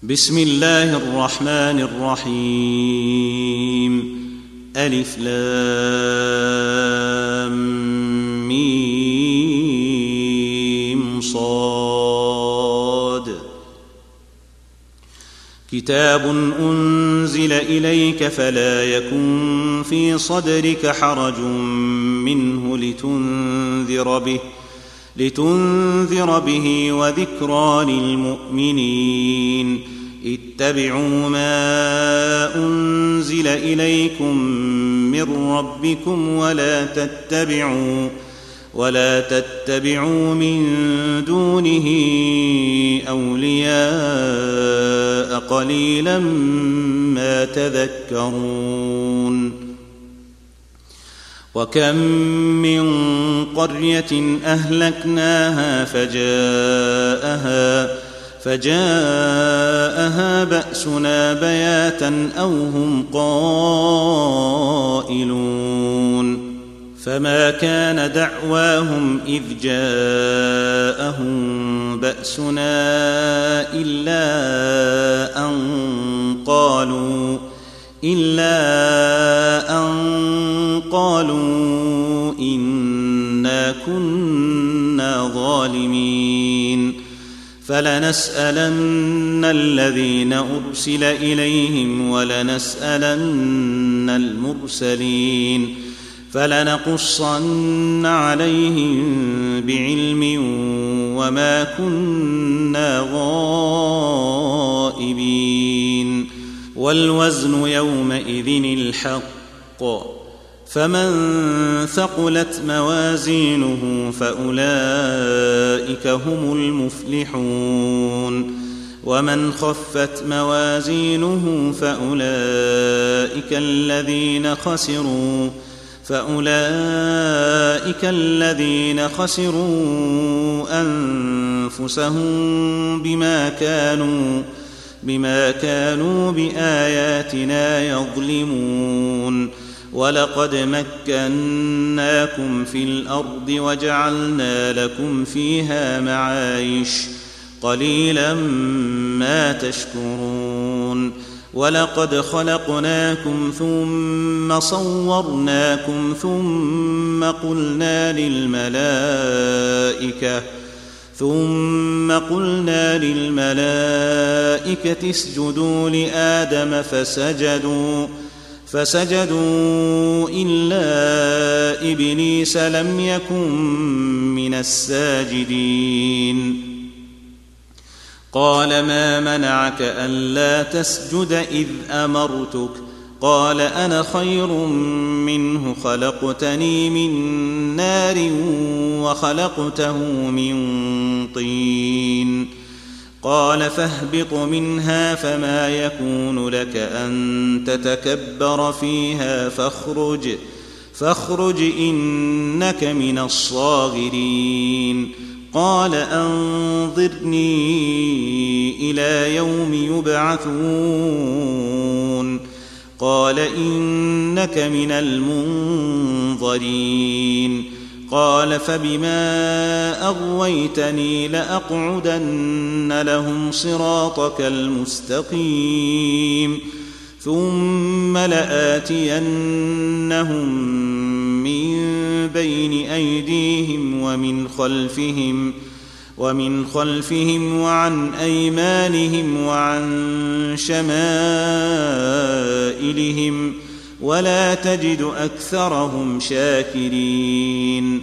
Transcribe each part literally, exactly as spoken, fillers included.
بسم الله الرحمن الرحيم. ألف لام ميم صاد. كتاب أنزل إليك فلا يكن في صدرك حرج منه لتنذر به لتنذر به وذكرى للمؤمنين. اتبعوا ما أنزل إليكم من ربكم ولا تتبعوا ولا تتبعوا من دونه أولياء قليلا ما تذكرون. وكم من قرية أهلكناها فجاءها فجاءها بأسنا بياتا أو هم قائلون. فما كان دعواهم إذ جاءهم بأسنا إلا أن قالوا إلا أن قالوا إنا كنا ظالمين. فلنسألن الذين أرسل إليهم ولنسألن المرسلين. فلنقصن عليهم بعلم وما كنا غائبين. والوزن يومئذ الحق. فمن ثقلت موازينه فأولئك هم المفلحون. ومن خفت موازينه فأولئك الذين خسروا فأولئك الذين خسروا أنفسهم بما كانوا بما كانوا بآياتنا يظلمون. ولقد مكناكم في الأرض وجعلنا لكم فيها معايش قليلا ما تشكرون. ولقد خلقناكم ثم صورناكم ثم قلنا للملائكة ثم قلنا للملائكة اسجدوا لآدم فسجدوا فسجدوا إلا إبليس لم يكن من الساجدين. قال ما منعك ألا تسجد إذ أمرتك؟ قال أنا خير منه خلقتني من نار وخلقته من طين. قال فاهبط منها فما يكون لك أن تتكبر فيها فاخرج فاخرج إنك من الصاغرين. قال أنظرني إلى يوم يبعثون. قال إنك من المنظرين. قال فبما أغويتني لأقعدن لهم صراطك المستقيم ثم لآتينهم من بين أيديهم ومن خلفهم ومن خلفهم وعن أيمانهم وعن شمائلهم ولا تجد أكثرهم شاكرين.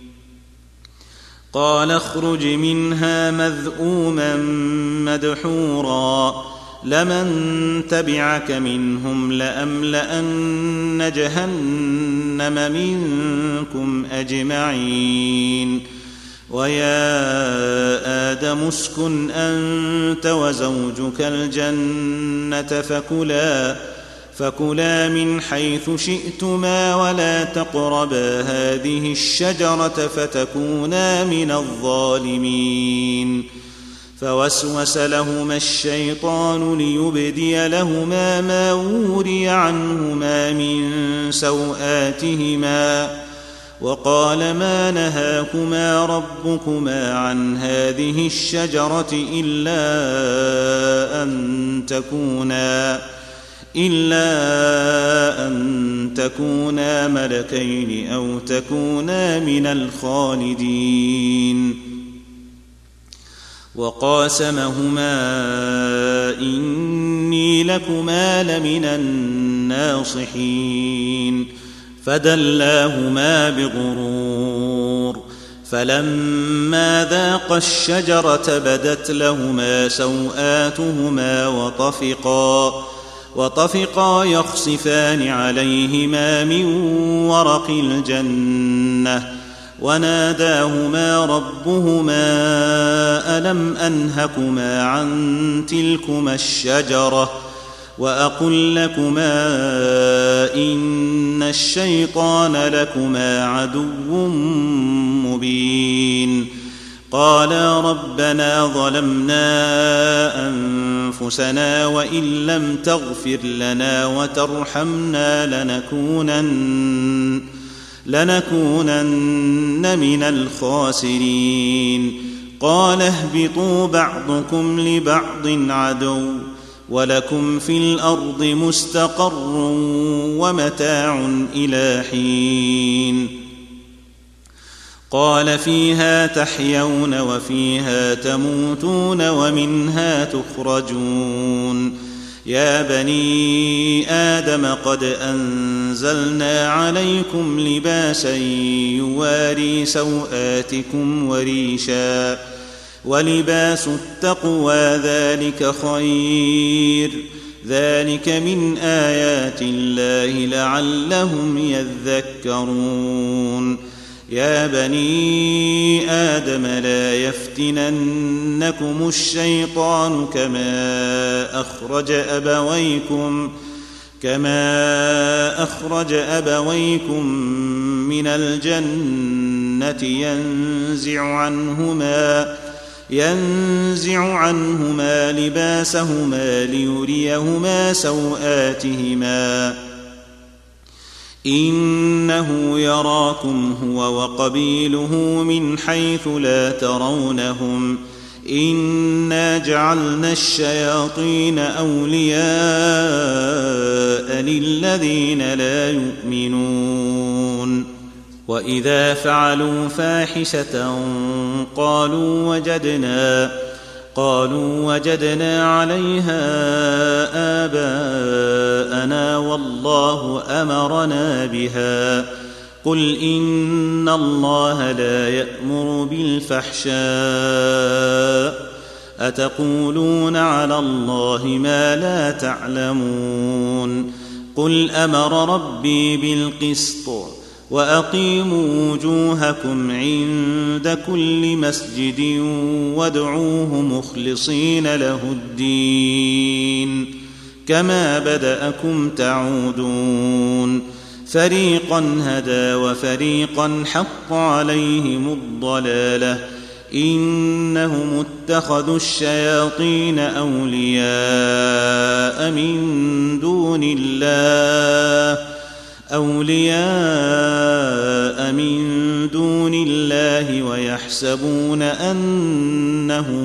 قال اخرج منها مذءوما مدحورا لمن تبعك منهم لأملأن جهنم منكم أجمعين. ويا آدم اسكن أنت وزوجك الجنة فكلا فكلا من حيث شئتما ولا تقربا هذه الشجرة فتكونا من الظالمين. فوسوس لهما الشيطان ليبدي لهما ما وري عنهما من سوآتهما وقال ما نهاكما ربكما عن هذه الشجرة إلا أن تكونا إلا أن تكونا ملكين أو تكونا من الخالدين وقاسمهما إني لكما لمن الناصحين فدلاهما بغرور فلما ذاقا الشجرة بدت لهما سوآتهما وطفقا وطفقا يخصفان عليهما من ورق الجنة وناداهما ربهما ألم أنهكما عن تلكما الشجرة وأقل لكما إن الشيطان لكما عدو مبين قالا ربنا ظلمنا أنفسنا وإن لم تغفر لنا وترحمنا لنكونن لنكونن من الخاسرين قال اهبطوا بعضكم لبعض عدو ولكم في الأرض مستقر ومتاع إلى حين قال فيها تحيون وفيها تموتون ومنها تخرجون يا بني آدم قد أنزلنا عليكم لباسا يواري سوآتكم وريشا ولباس التقوى ذلك خير ذلك من آيات الله لعلهم يذكرون يا بني آدم لا يفتننكم الشيطان كما أخرج أبويكم كما أخرج أبويكم من الجنة ينزع عنهما ينزع عنهما لباسهما ليريهما سوآتهما إنه يراكم هو وقبيله من حيث لا ترونهم إنا جعلنا الشياطين أولياء للذين لا يؤمنون وإذا فعلوا فاحشة قالوا وجدنا قالوا وجدنا عليها آباءنا والله أمرنا بها قل إن الله لا يأمر بالفحشاء أتقولون على الله ما لا تعلمون قل أمر ربي بالقسط وأقيموا وجوهكم عند كل مسجد وادعوه مخلصين له الدين كما بدأكم تعودون فريقا هدى وفريقا حق عليهم الضلالة إنهم اتخذوا الشياطين أولياء من دون الله أولياء من دون الله ويحسبون أنهم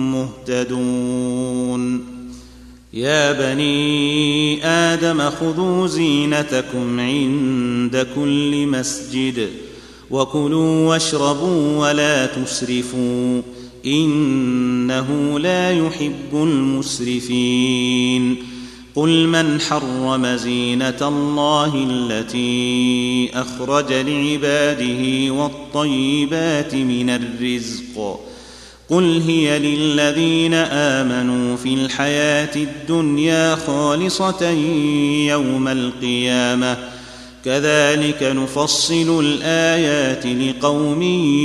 مهتدون يا بني آدم خذوا زينتكم عند كل مسجد وكلوا واشربوا ولا تسرفوا إنه لا يحب المسرفين قل من حرم زينة الله التي أخرج لعباده والطيبات من الرزق قل هي للذين آمنوا في الحياة الدنيا خالصة يوم القيامة كذلك نفصل الآيات لقوم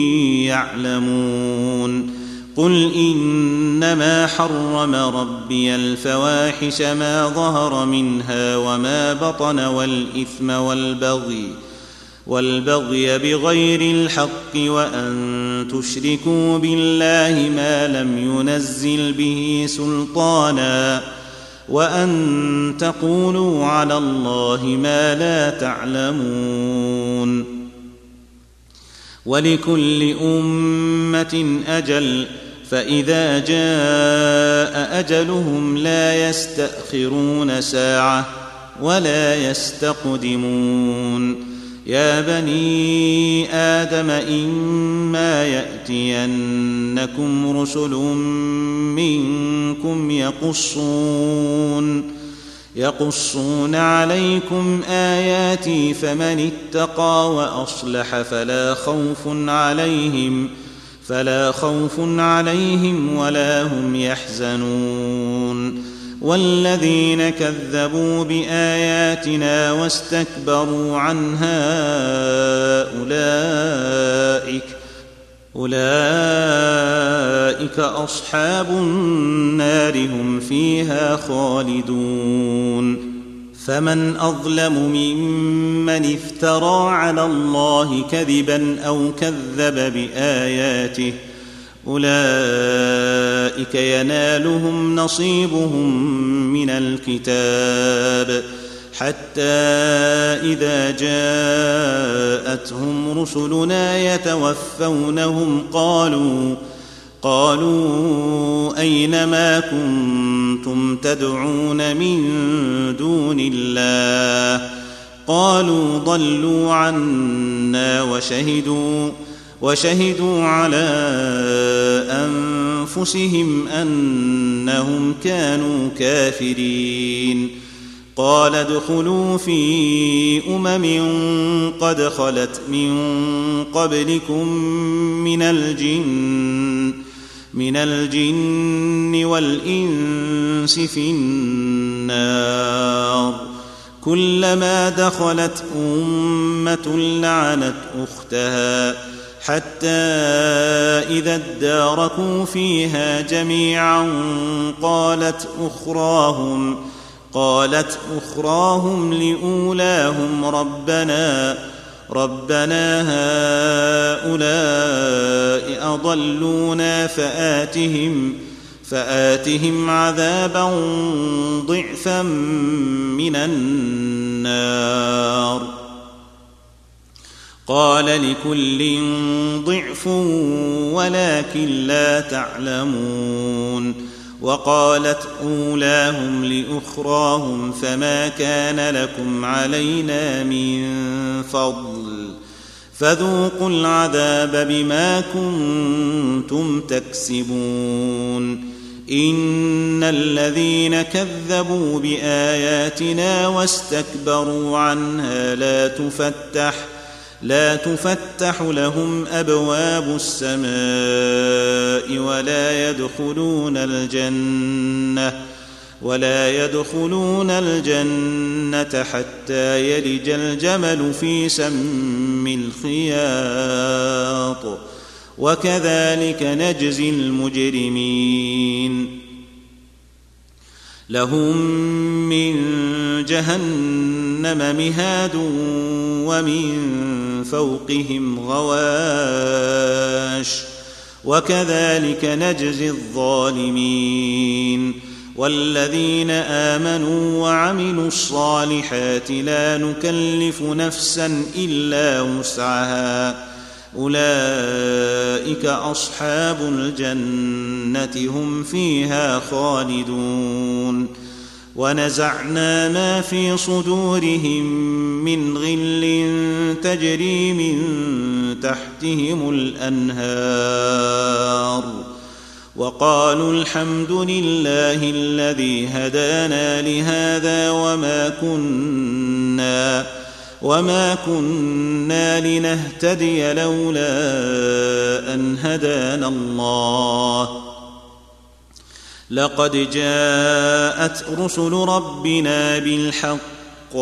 يعلمون قل إنما حرم ربي الفواحش ما ظهر منها وما بطن والإثم والبغي والبغي بغير الحق وأن تشركوا بالله ما لم ينزل به سلطانا وأن تقولوا على الله ما لا تعلمون ولكل أمة أجل فإذا جاء أجلهم لا يستأخرون ساعة ولا يستقدمون يا بني آدم إما يأتينكم رسل منكم يقصون يقصون عليكم آياتي فمن اتقى وأصلح فلا خوف عليهم فلا خوف عليهم ولا هم يحزنون والذين كذبوا بآياتنا واستكبروا عنها أولئك أولئك أصحاب النار هم فيها خالدون فمن أظلم ممن افترى على الله كذبا أو كذب بآياته أولئك ينالهم نصيبهم من الكتاب حتى إذا جاءتهم رسلنا يتوفونهم قالوا قالوا أين ما كنتم تدعون من دون الله قالوا ضلوا عنا وشهدوا وشهدوا على أنفسهم أنهم كانوا كافرين قال ادخلوا في أمم قد خلت من قبلكم من الجن من الجن والإنس في النار كلما دخلت أمة لعنت أختها حتى إذا اداركوا فيها جميعا قالت أخراهم قالت أخراهم لأولاهم ربنا ربنا هؤلاء أضلونا فآتهم فآتهم عذابا ضعفا من النار قال لكل ضعف ولكن لا تعلمون وقالت أولاهم لأخراهم فما كان لكم علينا من فضل فذوقوا العذاب بما كنتم تكسبون إن الذين كذبوا بآياتنا واستكبروا عنها لا تفتح لا تفتح لهم أبواب السماء ولا يدخلون الجنة ولا يدخلون الجنة حتى يلج الجمل في سم الخياط وكذلك نجزي المجرمين لهم من جهنم مهاد ومن فوقهم غواش وكذلك نجزي الظالمين والذين آمنوا وعملوا الصالحات لا نكلف نفسا إلا وسعها أولئك أصحاب الجنة هم فيها خالدون ونزعنا ما في صدورهم من غل تجري من تحتهم الأنهار وقالوا الحمد لله الذي هدانا لهذا وما كنا وما كنا لنهتدي لولا أن هدانا الله لقد جاءت رسل ربنا بالحق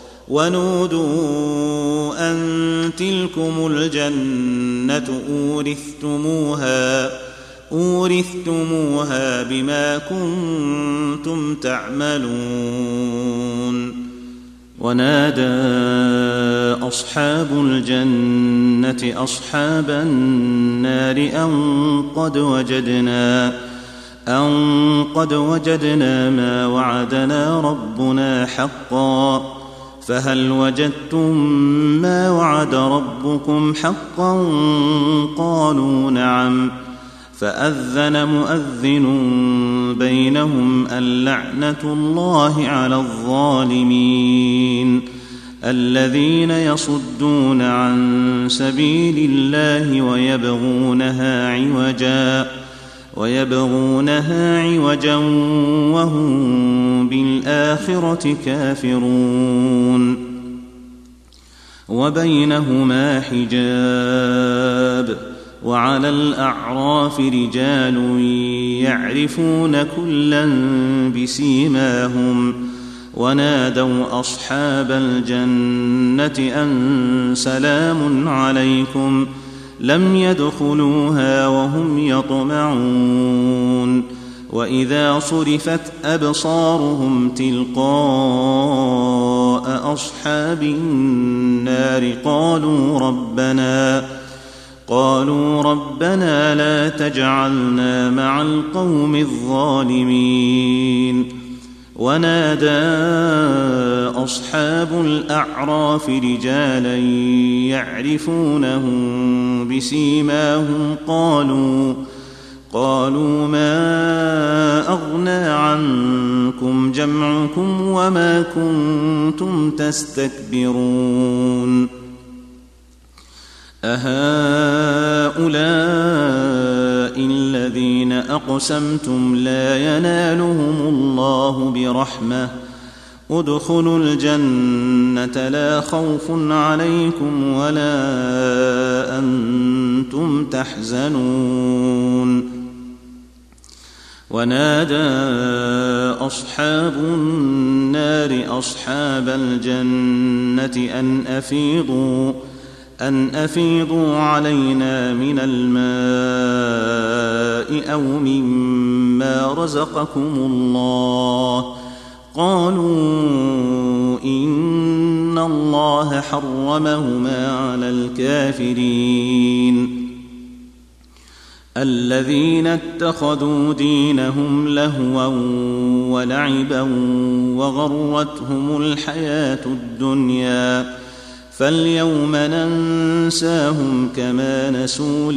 ونودوا أن تلكم الجنة أورثتموها أورثتموها بما كنتم تعملون ونادى أصحاب الجنة أصحاب النار أن قد وجدنا أن قد وجدنا ما وعدنا ربنا حقا فهل وجدتم ما وعد ربكم حقا قالوا نعم فأذن مؤذن بينهم اللعنة الله على الظالمين الذين يصدون عن سبيل الله ويبغونها عوجا ويبغونها عوجا وهم بالآخرة كافرون وبينهما حجاب وعلى الأعراف رجال يعرفون كلا بسيماهم ونادوا أصحاب الجنة أن سلام عليكم لم يدخلوها وهم يطمعون وإذا صرفت أبصارهم تلقاء أصحاب النار قالوا ربنا قالوا ربنا لا تجعلنا مع القوم الظالمين ونادى أصحاب الأعراف رجالا يعرفونهم بسيماهم قالوا قالوا ما أغنى عنكم جمعكم وما كنتم تستكبرون أهؤلاء الذين أقسمتم لا ينالهم الله برحمة ادخلوا الجنة لا خوف عليكم ولا أنتم تحزنون ونادى أصحاب النار أصحاب الجنة أن أفيضوا أن أفيضوا علينا من الماء أو مما رزقكم الله قالوا إن الله حرمهما على الكافرين الذين اتخذوا دينهم لهوا ولعبا وغرتهم الحياة الدنيا فاليوم ننساهم كما نسوا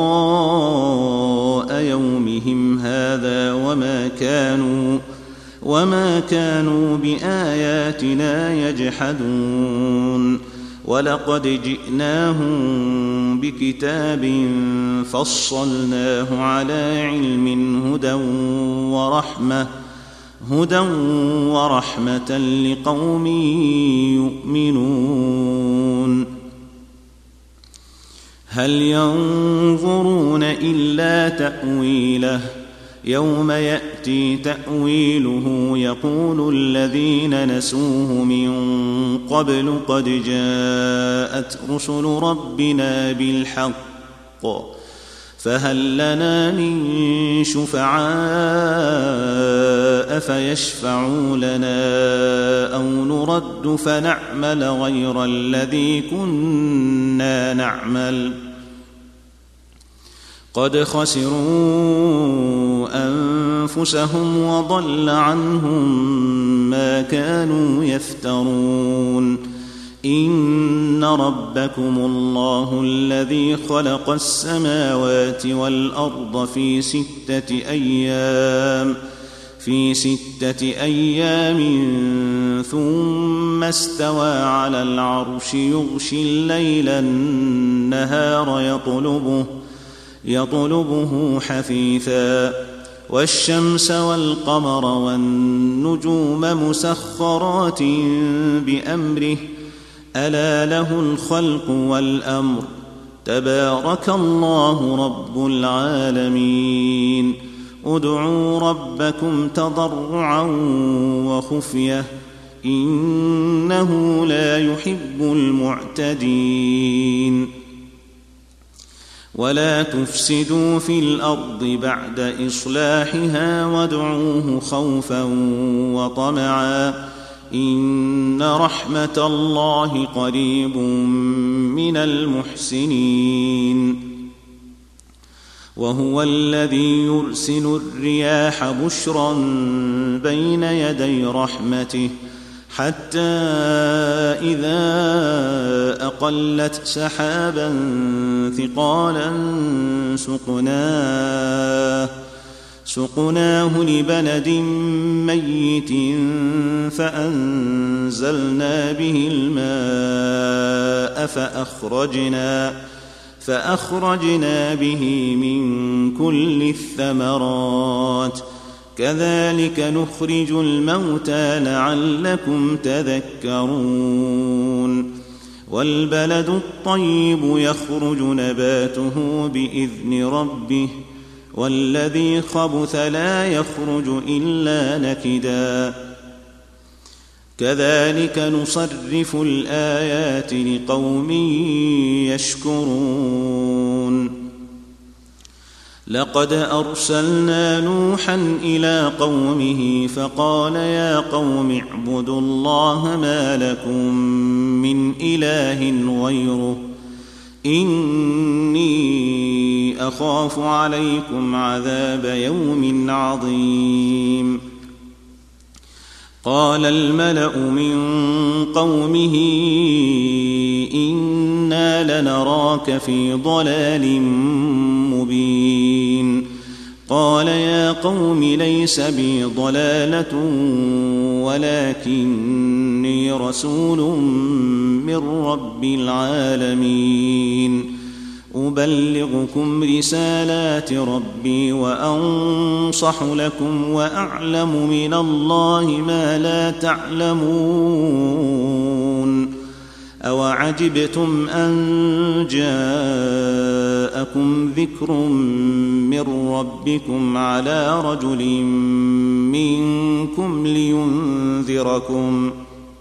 لقاء يومهم هذا وما كانوا وما كانوا بآياتنا يجحدون ولقد جئناهم بكتاب فصلناه على علم هدى ورحمة هدى ورحمة لقوم يؤمنون هل ينظرون إلا تأويله يوم يأتي تأويله يقول الذين نسوه من قبل قد جاءت رسل ربنا بالحق فهل لنا من شفعاء فيشفعوا لنا أو نرد فنعمل غير الذي كنا نعمل قد خسروا أنفسهم وضل عنهم ما كانوا يفترون إن ربكم الله الذي خلق السماوات والأرض في ستة أيام في ستة أيام ثم استوى على العرش يغشي الليل النهار يطلبه يطلبه حثيثا والشمس والقمر والنجوم مسخرات بأمره ألا له الخلق والأمر تبارك الله رب العالمين ادعوا ربكم تضرعا وخفية إنه لا يحب المعتدين ولا تفسدوا في الأرض بعد إصلاحها وادعوه خوفا وطمعا إن رحمة الله قريب من المحسنين وهو الذي يرسل الرياح بشرا بين يدي رحمته حتى إذا أقلت سحابا ثقالا سقناه, سقناه لبلد ميت فأنزلنا به الماء فأخرجنا, فأخرجنا به من كل الثمرات كذلك نخرج الموتى لعلكم تذكرون. والبلد الطيب يخرج نباته بإذن ربه والذي خبث لا يخرج إلا نكدا كذلك نصرف الآيات لقوم يشكرون. لقد أرسلنا نوحا إلى قومه فقال يا قوم اعبدوا الله ما لكم من إله غيره إني أخاف عليكم عذاب يوم عظيم. قال الملأ من قومه إنا لنراك في ضلال مبين. قال يا قوم ليس بي ضلالة ولكني رسول من رب العالمين أبلغكم رسالات ربي وأنصح لكم وأعلم من الله ما لا تعلمون. أوعجبتم أن جاءكم ذكر من ربكم على رجل منكم لينذركم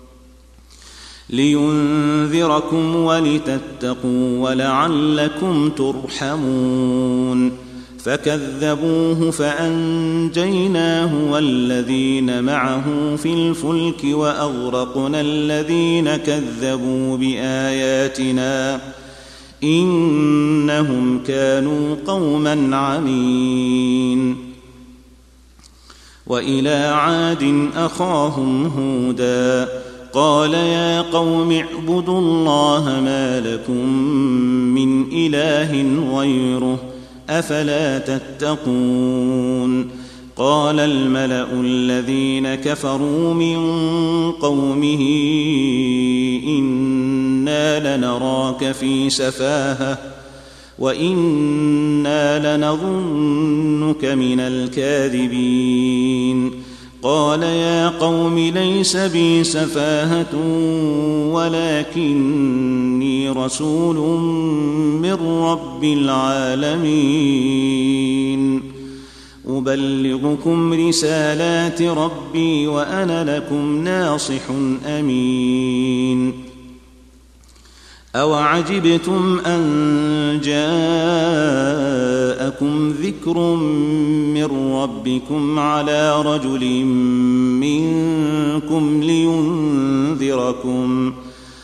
لينذركم ولتتقوا ولعلكم ترحمون. فكذبوه فأنجيناه والذين معه في الفلك وأغرقنا الذين كذبوا بآياتنا إنهم كانوا قوما عمين. وإلى عاد أخاهم هودا قال يا قوم اعبدوا الله ما لكم من إله غيره أفلا تتقون. قال الملأ الذين كفروا من قومه إنا لنراك في سفاهة وإنا لنظنك من الكاذبين. قال يا قوم ليس بي سفاهة ولكني رسول من رب العالمين أبلغكم رسالات ربي وأنا لكم ناصح أمين. أوعجبتم أن جاءكم ذكر من ربكم على رجل منكم لينذركم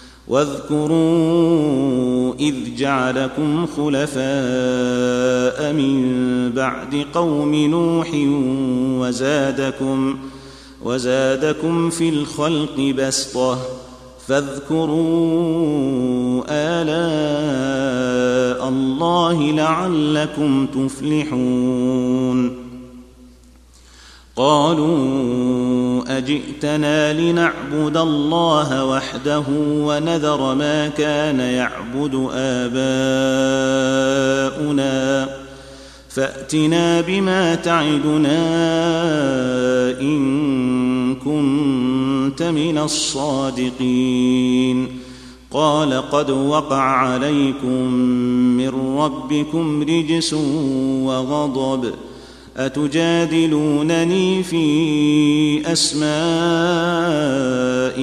واذكروا إذ جعلكم خلفاء من بعد قوم نوح وزادكم, وزادكم في الخلق بسطة فاذكروا آلاء الله لعلكم تفلحون. قالوا أجئتنا لنعبد الله وحده ونذر ما كان يعبد آباؤنا فأتنا بما تعدنا إن كنت من الصادقين. قال قد وقع عليكم من ربكم رجس وغضب أتجادلونني في أسماء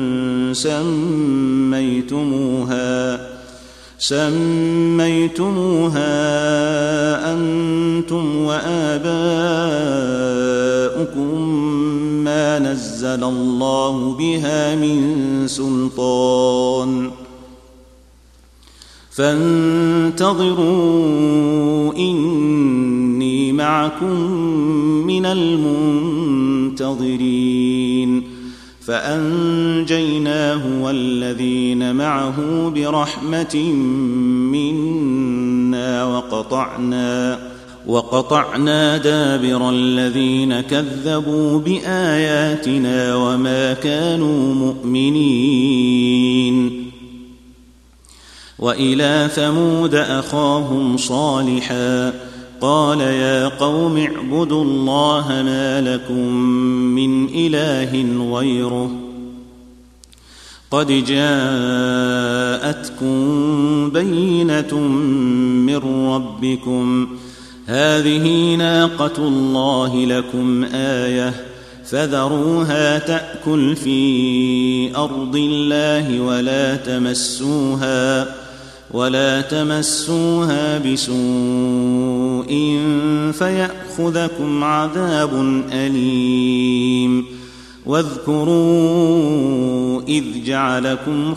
سميتموها سميتموها أنتم وآباؤكم ما نزل الله بها من سلطان فانتظروا إني معكم من المنتظرين. فأنجيناه والذين معه برحمة منا وقطعنا وقطعنا دابر الذين كذبوا بآياتنا وما كانوا مؤمنين. وإلى ثمود أخاهم صالحا قال يا قوم اعبدوا الله ما لكم من إله غيره قد جاءتكم بينة من ربكم هذه ناقة الله لكم آية فذروها تأكل في أرض الله ولا تمسوها ولا تمسوها بسوء فيأخذكم عذاب أليم. واذكروا إذ جعلكم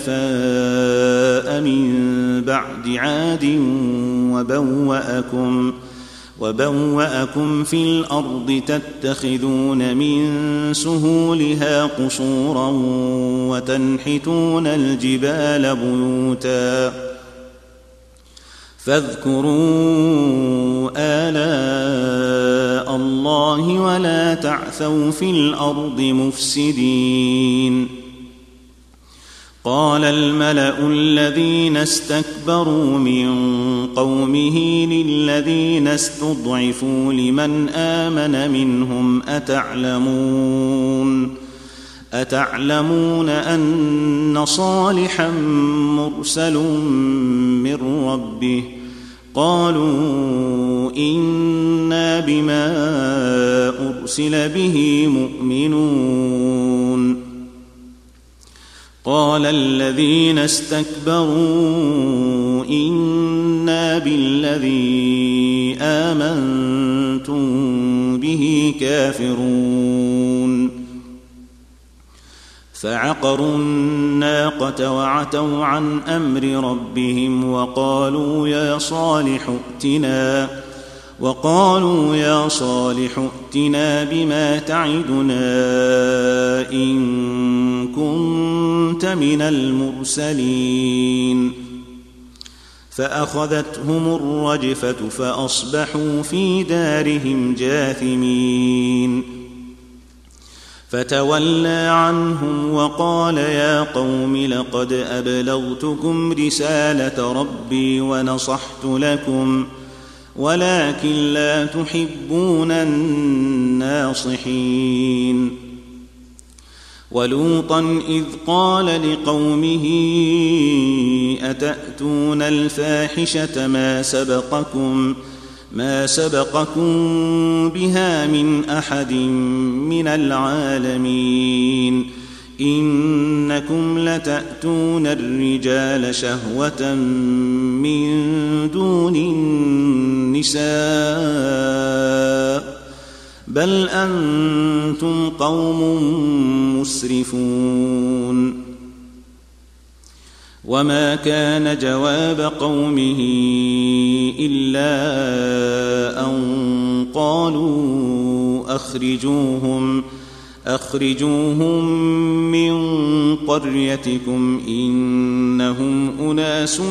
خلفاء من بعد عاد وبوأكم وبوأكم في الأرض تتخذون من سهولها قصورا وتنحتون الجبال بيوتا فاذكروا آلاء الله ولا تعثوا في الأرض مفسدين. قال الملأ الذين استكبروا من قومه للذين استضعفوا لمن آمن منهم أتعلمون أتعلمون أن صالحا مرسل من ربه قالوا إنا بما أرسل به مؤمنون. قال الذين استكبروا إنا بالذي آمنتم به كافرون. فعقروا الناقة وعتوا عن أمر ربهم وقالوا يا صالح ائتنا وقالوا يا صالح ائتنا بما تعدنا إن كنت من المرسلين. فأخذتهم الرجفة فأصبحوا في دارهم جاثمين. فتولى عنهم وقال يا قوم لقد أبلغتكم رسالة ربي ونصحت لكم ولكن لا تحبون الناصحين. ولوطا إذ قال لقومه أتأتون الفاحشة ما سبقكم ما سبقكم بها من أحد من العالمين إنكم لتأتون الرجال شهوة من دون النساء بل أنتم قوم مسرفون. وما كان جواب قومه إلا أن قالوا أخرجوهم أخرجوهم من قريتكم إنهم أناس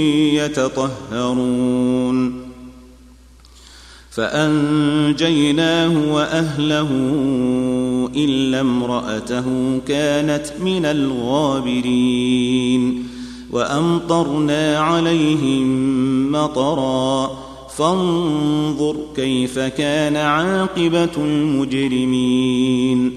يتطهرون. فأنجيناه وأهله إلا امرأته كانت من الغابرين. وأمطرنا عليهم مطرا فانظر كيف كان عاقبة المجرمين.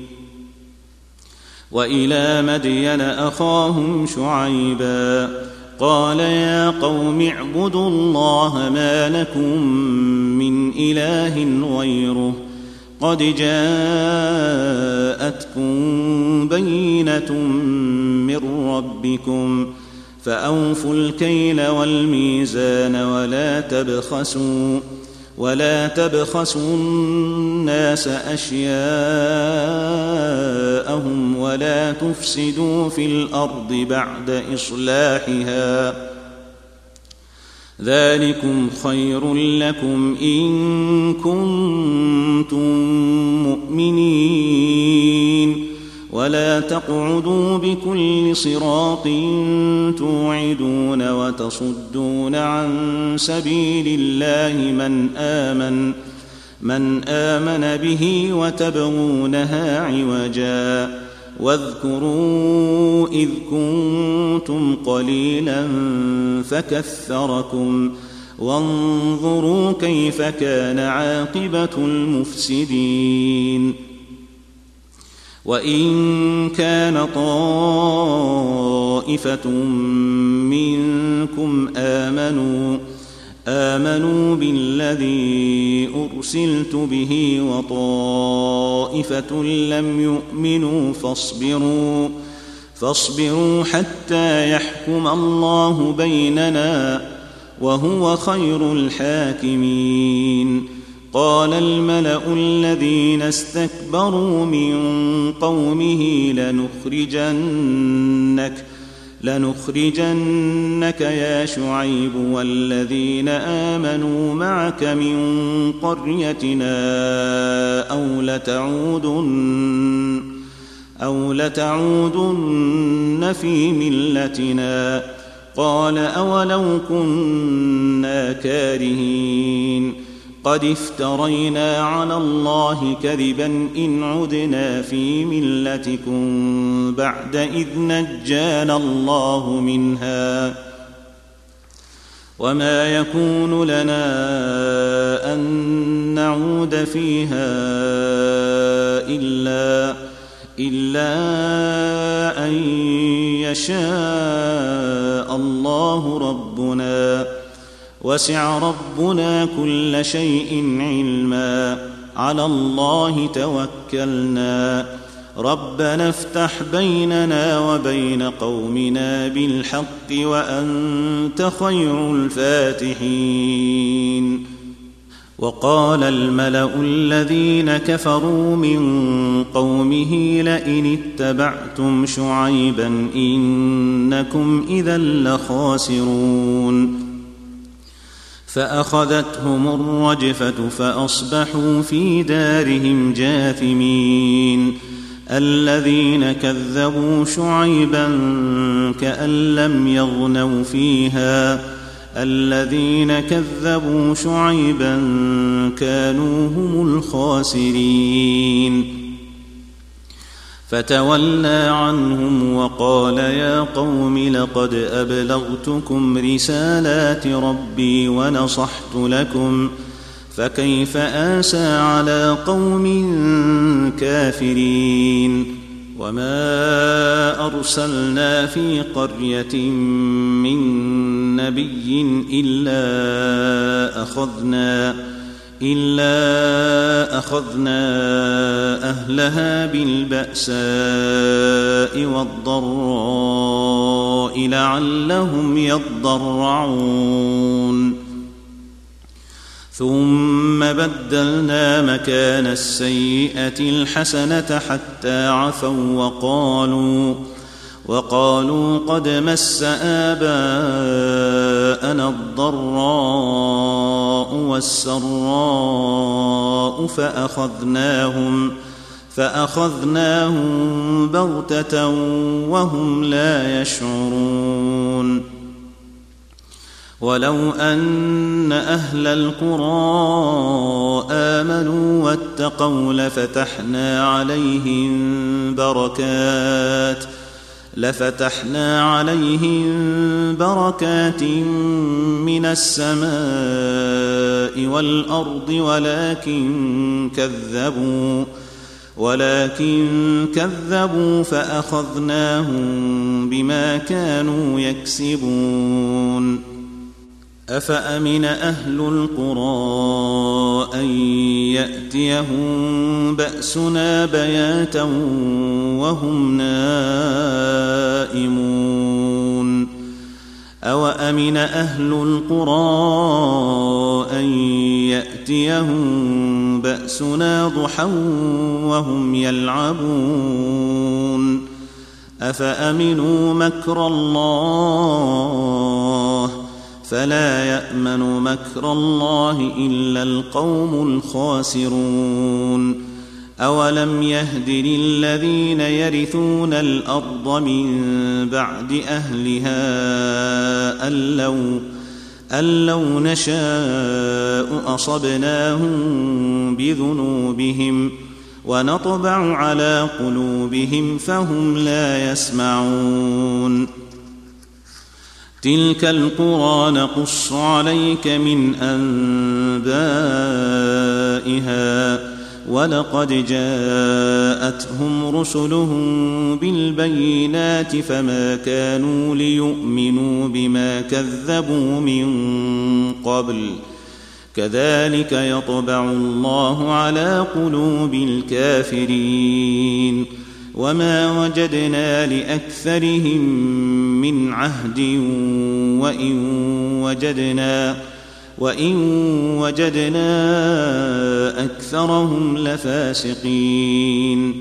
وإلى مدين أخاهم شعيبا قال يا قوم اعبدوا الله ما لكم من إله غيره قد جاءتكم بينة من ربكم فأوفوا الكيل والميزان ولا تبخسوا ولا تبخسوا الناس أشياءهم ولا تفسدوا في الأرض بعد إصلاحها ذلكم خير لكم إن كنتم مؤمنين. ولا تقعدوا بكل صراط توعدون وتصدون عن سبيل الله من آمن من آمن به وتبغونها عوجا واذكروا إذ كنتم قليلا فكثركم وانظروا كيف كان عاقبة المفسدين وإن كان طائفة منكم آمنوا آمنوا بالذي أرسلت به وطائفة لم يؤمنوا فاصبروا فاصبروا حتى يحكم الله بيننا وهو خير الحاكمين قال الملأ الذين استكبروا من قومه لنخرجنك لنخرجنك يا شعيب والذين آمنوا معك من قريتنا أو لتعودن أو لتعودن في ملتنا قال أولو كنا كارهين قد افترينا على الله كذبا إن عدنا في ملتكم بعد إذ نجانا الله منها وما يكون لنا أن نعود فيها إلا إلا أن يشاء الله ربنا وسع ربنا كل شيء علما على الله توكلنا ربنا افتح بيننا وبين قومنا بالحق وأنت خير الفاتحين وقال الملأ الذين كفروا من قومه لئن اتبعتم شعيبا إنكم إذا لخاسرون فأخذتهم الرجفة فأصبحوا في دارهم جاثمين الذين كذبوا شعيبا كأن لم يغنوا فيها الذين كذبوا شعيبا كانوا هم الخاسرين فتولى عنهم وقال يا قوم لقد أبلغتكم رسالات ربي ونصحت لكم فكيف آسى على قوم كافرين وما أرسلنا في قرية من نبي إلا أخذنا إلا أخذنا أهلها بالبأساء والضراء لعلهم يضرعون ثم بدلنا مكان السيئة الحسنة حتى عفوا وقالوا وقالوا قد مس آباءنا الضراء والسراء فأخذناهم فأخذناهم بغتة وهم لا يشعرون ولو أن أهل القرى آمنوا واتقوا لفتحنا عليهم بركات لفتحنا عليهم بركات من السماء والأرض ولكن كذبوا ولكن كذبوا فأخذناهم بما كانوا يكسبون أفأمن أهل القرى أن يأتيهم بأسنا بياتا وهم نائمون أوأمن أهل القرى أن يأتيهم بأسنا ضحى وهم يلعبون أفأمنوا مكر الله فلا يأمن مكر الله إلا القوم الخاسرون أولم يهد للذين يرثون الأرض من بعد أهلها أن لو, أن لو نشاء أصبناهم بذنوبهم ونطبع على قلوبهم فهم لا يسمعون تلك القرى نقص عليك من أنبائها ولقد جاءتهم رسلهم بالبينات فما كانوا ليؤمنوا بما كذبوا من قبل كذلك يطبع الله على قلوب الكافرين وما وجدنا لأكثرهم من عهد وإن وجدنا وإن وجدنا أكثرهم لفاسقين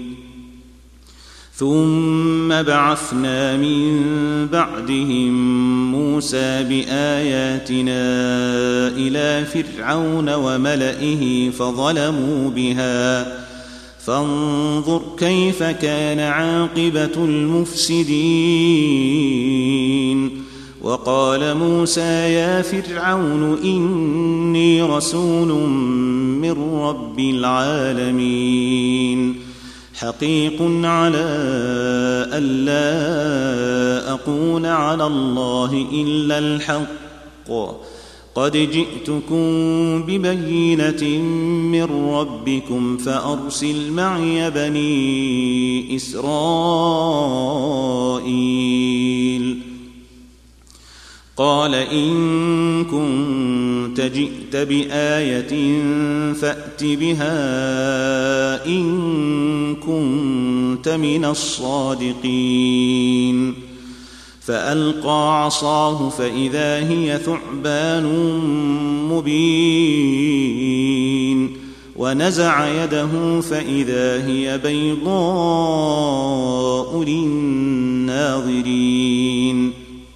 ثم بعثنا من بعدهم موسى بآياتنا إلى فرعون وملئه فظلموا بها فانظر كيف كان عاقبة المفسدين وقال موسى يا فرعون إني رسول من رب العالمين حقيق على ألا أقول على الله إلا الحق قد جئتكم ببينة من ربكم فأرسل معي بني إسرائيل قال إن كنت جئت بآية فأت بها إن كنت من الصادقين فألقى عصاه فإذا هي ثعبان مبين ونزع يده فإذا هي بيضاء للناظرين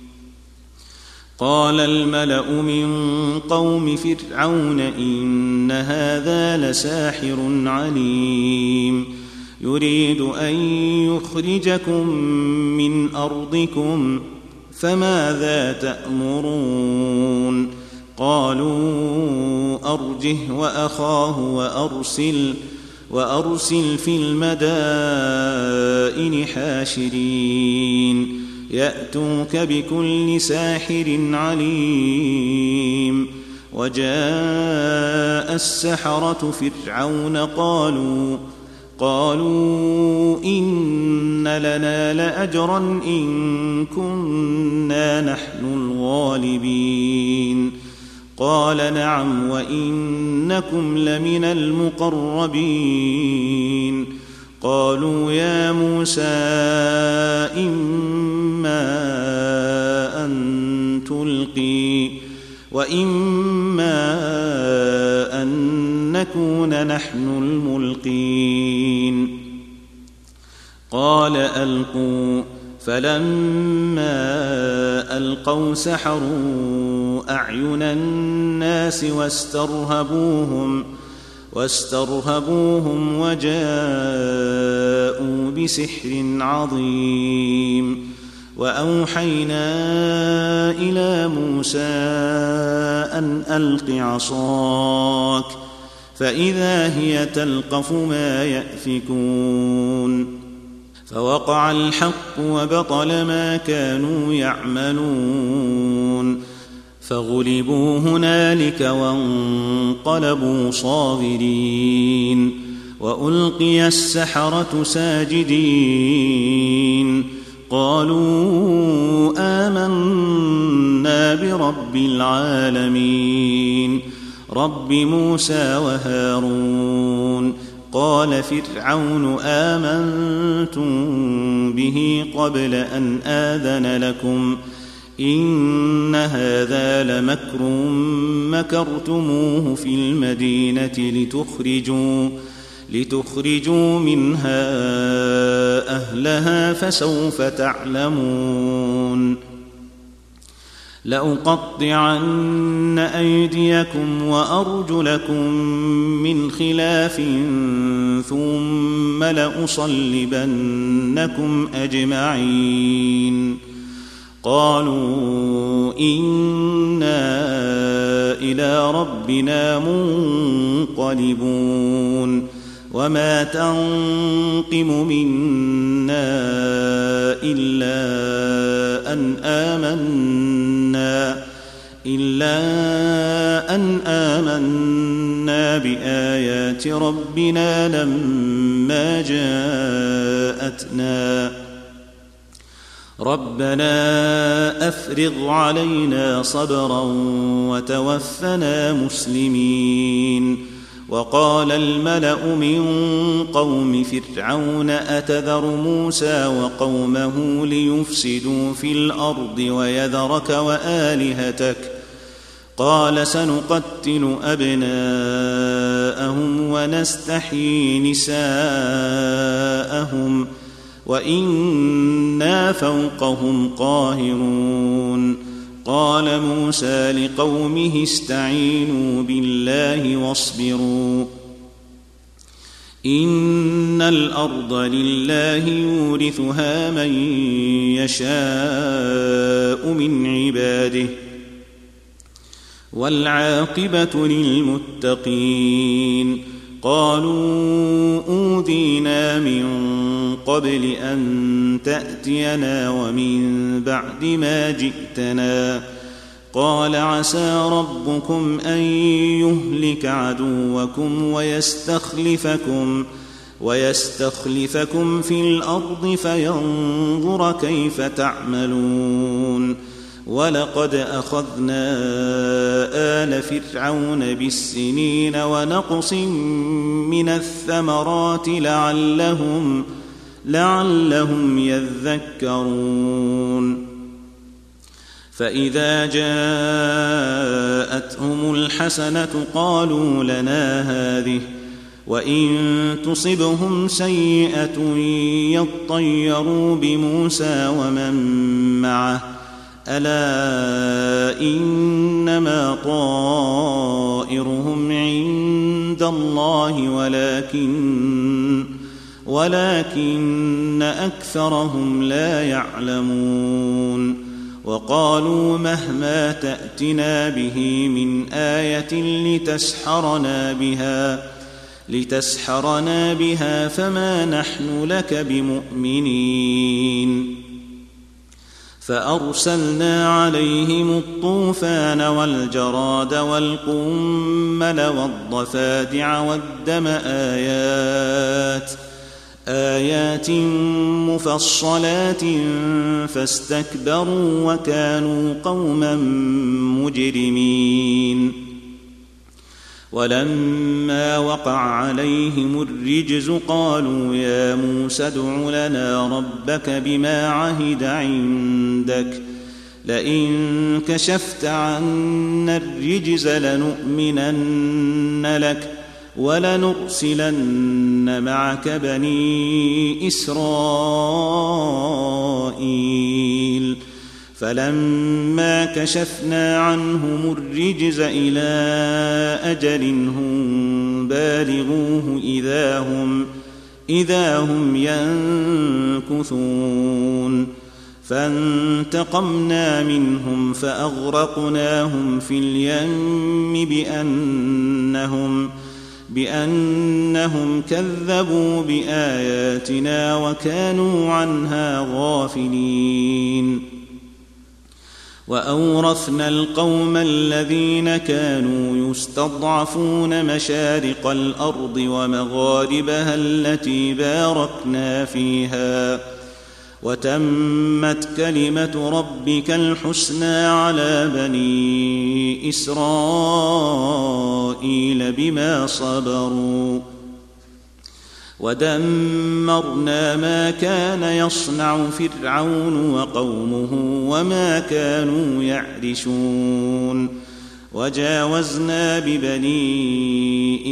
قال الملأ من قوم فرعون إن هذا لساحر عليم يريد أن يخرجكم من أرضكم فماذا تأمرون قالوا أرجه وأخاه وأرسل, وأرسل في المدائن حاشرين يأتوك بكل ساحر عليم وجاء السحرة فرعون قالوا قالوا إن لنا لأجرا إن كنا نحن الغالبين قال نعم وإنكم لمن المقربين قالوا يا موسى إما أن تلقي وإما أن نكون نحن الملقين قال ألقوا فلما ألقوا سحروا أعين الناس واسترهبوهم واسترهبوهم وجاءوا بسحر عظيم وأوحينا إلى موسى أن ألق عصاك فإذا هي تلقف ما يأفكون فوقع الحق وبطل ما كانوا يعملون فغلبوا هنالك وانقلبوا صاغرين وألقي السحرة ساجدين قالوا آمنا برب العالمين رب موسى وهارون قال فرعون آمنتم به قبل أن آذن لكم إن هذا لمكر مكرتموه في المدينة لتخرجوا لتخرجوا منها أهلها فسوف تعلمون لأقطعن أيديكم وأرجلكم من خلاف ثم لأصلبنكم أجمعين قالوا إنا إلى ربنا منقلبون وما تنقم منا إلا أن آمنا إلا أن آمنا بآيات ربنا لما جاءتنا ربنا أفرغ علينا صبرا وتوفنا مسلمين وقال الملأ من قوم فرعون أتذر موسى وقومه ليفسدوا في الأرض ويذرك وآلهتك قال سنقتل أبناءهم ونستحيي نساءهم وإنا فوقهم قاهرون قال موسى لقومه استعينوا بالله واصبروا إن الأرض لله يورثها من يشاء من عباده والعاقبة للمتقين قالوا أوذينا من قبل أن تأتينا ومن بعد ما جئتنا قال عسى ربكم أن يهلك عدوكم ويستخلفكم ويستخلفكم في الأرض فينظر كيف تعملون ولقد أخذنا آل فرعون بالسنين ونقص من الثمرات لعلهم لعلهم يذكرون فإذا جاءتهم الحسنة قالوا لنا هذه وإن تصبهم سيئة يطيروا بموسى ومن معه ألا إنما طائرهم عند الله ولكن ولكن أكثرهم لا يعلمون وقالوا مهما تأتنا به من آية لتسحرنا بها لتسحرنا بها فما نحن لك بمؤمنين فأرسلنا عليهم الطوفان والجراد والقمل والضفادع والدم آيات آيات مفصلات فاستكبروا وكانوا قوما مجرمين ولما وقع عليهم الرجز قالوا يا موسى ادع لنا ربك بما عهد عندك لئن كشفت عنا الرجز لنؤمنن لك ولنرسلن معك بني إسرائيل فلما كشفنا عنهم الرجز إلى أجل هم بالغوه إذا هم, إذا هم ينكثون فانتقمنا منهم فأغرقناهم في اليم بأنهم بأنهم كذبوا بآياتنا وكانوا عنها غافلين وأورثنا القوم الذين كانوا يستضعفون مشارق الأرض ومغاربها التي باركنا فيها وتمت كلمة ربك الحسنى على بني إسرائيل بما صبروا ودمرنا ما كان يصنع فرعون وقومه وما كانوا يعرشون وجاوزنا ببني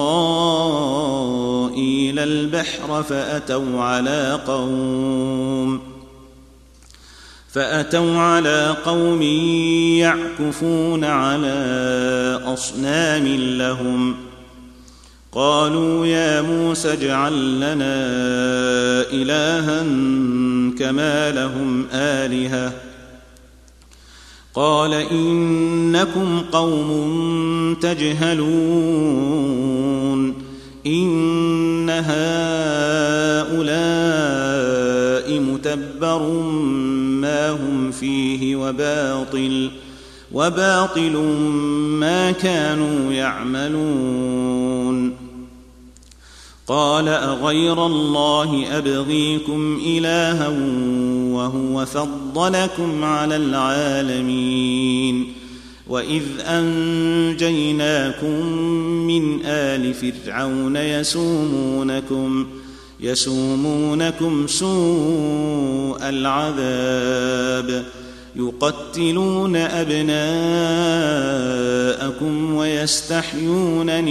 إسرائيل البحر فأتوا على قوم فأتوا على قوم يعكفون على أصنام لهم قالوا يا موسى اجعل لنا إلها كما لهم آلهة قال إنكم قوم تجهلون إن هؤلاء متبر ما هم فيه وباطل وباطل ما كانوا يعملون قال أغير الله أبغيكم إلها وهو فضلكم على العالمين وإذ أنجيناكم من آل فرعون يسومونكم يسومونكم سوء العذاب يقتلون أبناءكم ويستحيون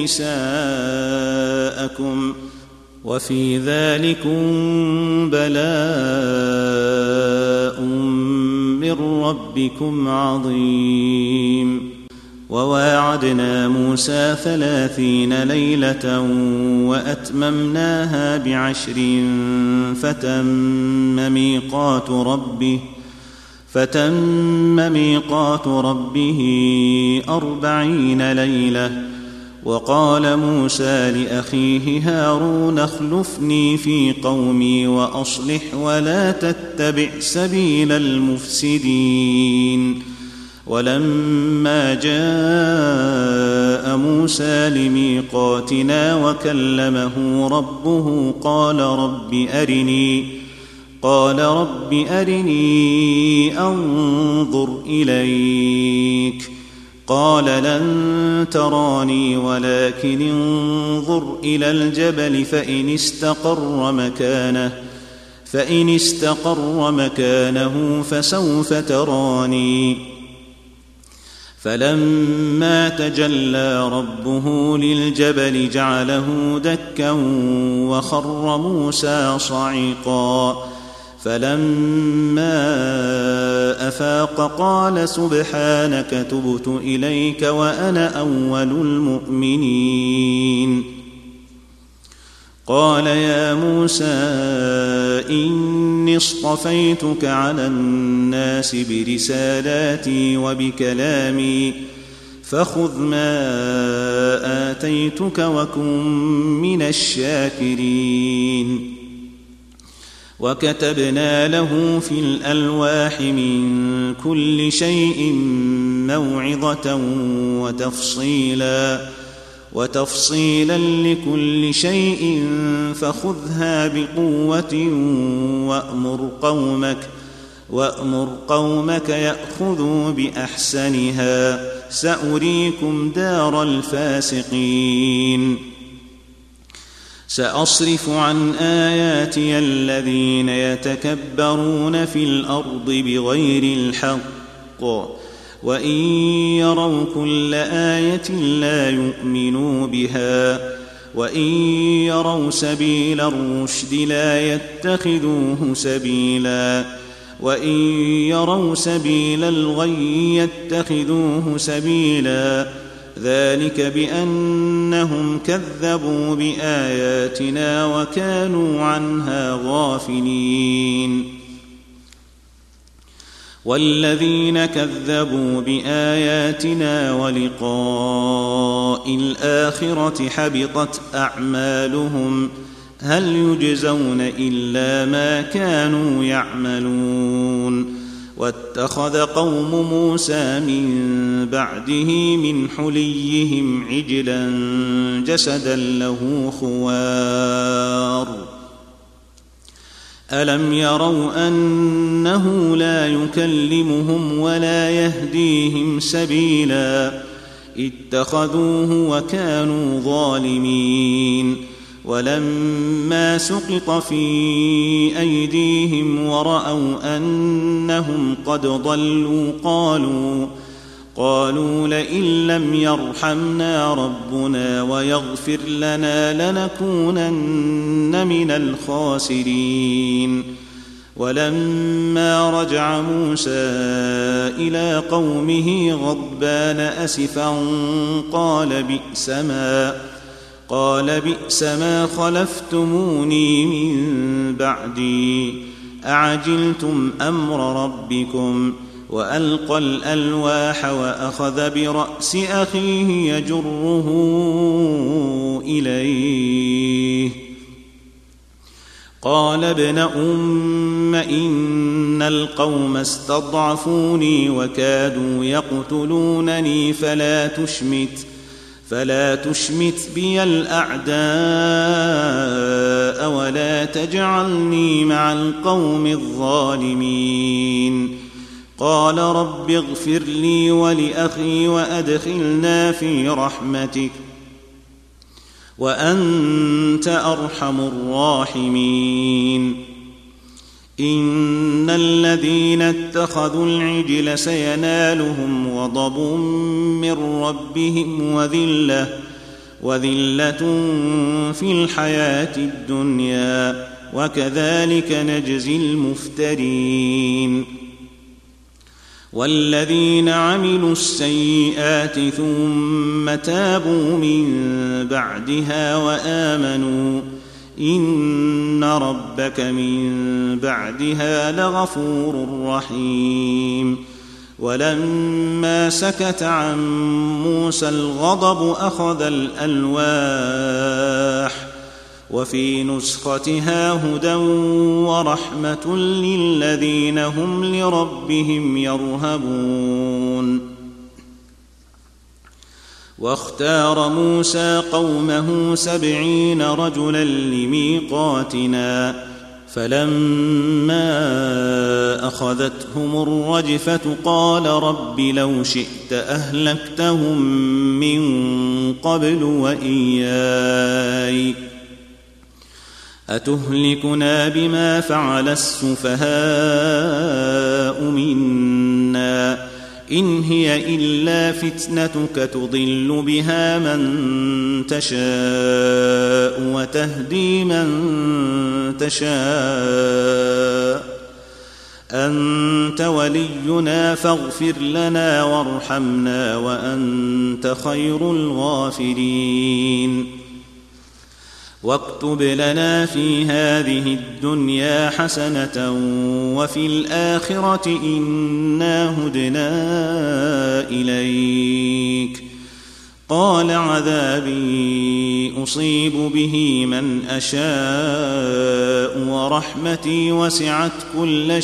نساءكم وفي ذلكم بلاء من ربكم عظيم وواعدنا موسى ثلاثين ليلة وأتممناها بعشر فتم ميقات ربه فتم ميقات ربه أربعين ليلة وقال موسى لأخيه هارون اخلفني في قومي وأصلح ولا تتبع سبيل المفسدين ولما جاء موسى لميقاتنا وكلمه ربه قال رب أرني قال رب أرني أنظر إليك قال لن تراني ولكن انظر إلى الجبل فإن استقر مكانه فإن استقر مكانه فسوف تراني فلما تجلى ربه للجبل جعله دكا وخر موسى صعقا فلما أفاق قال سبحانك تبت إليك وأنا أول المؤمنين قال يا موسى إني اصطفيتك على الناس برسالاتي وبكلامي فخذ ما آتيتك وكن من الشاكرين وكتبنا له في الألواح من كل شيء موعظة وتفصيلا وتفصيلا لكل شيء فخذها بقوة وأمر قومك وأمر قومك يأخذوا بأحسنها سأريكم دار الفاسقين سأصرف عن آياتي الذين يتكبرون في الأرض بغير الحق وإن يروا كل آية لا يؤمنوا بها وإن يروا سبيل الرشد لا يتخذوه سبيلا وإن يروا سبيل الغي يتخذوه سبيلا ذلك بأنهم كذبوا بآياتنا وكانوا عنها غافلين والذين كذبوا بآياتنا ولقاء الآخرة حبطت أعمالهم هل يجزون إلا ما كانوا يعملون واتخذ قوم موسى من بعده من حليهم عجلا جسدا له خوار ألم يروا أنه لا يكلمهم ولا يهديهم سبيلا اتخذوه وكانوا ظالمين ولما سقط في أيديهم ورأوا أنهم قد ضلوا قالوا قالوا لئن لم يرحمنا ربنا ويغفر لنا لنكونن من الخاسرين ولما رجع موسى إلى قومه غضبان أسفا قال بئس ما قال بئس ما خلفتموني من بعدي أعجلتم أمر ربكم وألقى الألواح وأخذ برأس أخيه يجره إليه قال ابن أم إن القوم استضعفوني وكادوا يقتلونني فلا تشمت فلا تشمت بي الأعداء ولا تجعلني مع القوم الظالمين قال رب اغفر لي ولأخي وأدخلنا في رحمتك وأنت أرحم الراحمين إن الذين اتخذوا العجل سينالهم غضب من ربهم وذلة وذلة في الحياة الدنيا وكذلك نجزي المفترين والذين عملوا السيئات ثم تابوا من بعدها وآمنوا إن ربك من بعدها لغفور رحيم ولما سكت عن موسى الغضب أخذ الألواح وفي نسختها هدى ورحمة للذين هم لربهم يرهبون واختار موسى قومه سبعين رجلا لميقاتنا فلما أخذتهم الرجفة قال رب لو شئت أهلكتهم من قبل وإياي أتهلكنا بما فعل السفهاء منا إن هي إلا فتنتك تضل بها من تشاء وتهدي من تشاء أنت ولينا فاغفر لنا وارحمنا وأنت خير الغافرين واكتب لنا في هذه الدنيا حسنة وفي الآخرة إنا هدنا إليك قال عذابي أصيب به من أشاء ورحمتي وسعت كل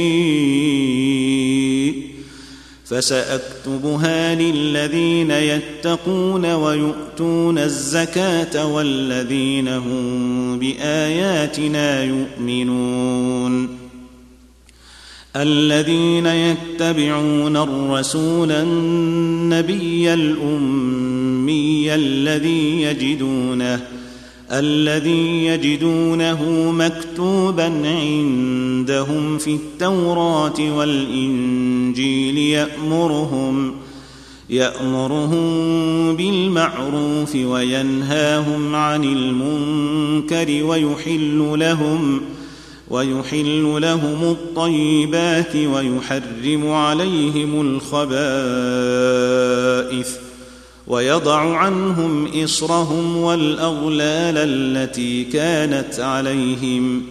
شيء فسأكتبها للذين يتقون ويؤتون الزكاة والذين هم بآياتنا يؤمنون الذين يتبعون الرسول النبي الأمي الذي يجدونه الذي يجدونه مكتوبا عندهم في التوراة والإنجيل يأمرهم يأمرهم بالمعروف وينهاهم عن المنكر ويحل لهم ويحل لهم الطيبات ويحرم عليهم الخبائث ويضع عنهم إصرهم والأغلال التي كانت عليهم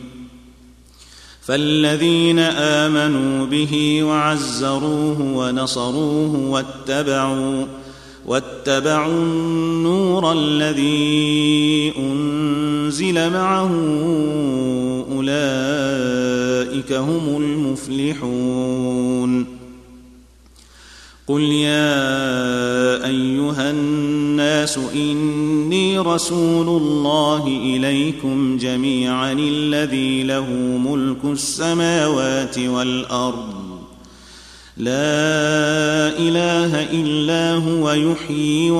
فالذين آمنوا به وعزروه ونصروه واتبعوا واتبعوا النور الذي أنزل معه أولئك هم المفلحون قل يا أيها الناس إني رسول الله إليكم جميعا الذي له ملك السماوات والأرض لا إله إلا هو يحيي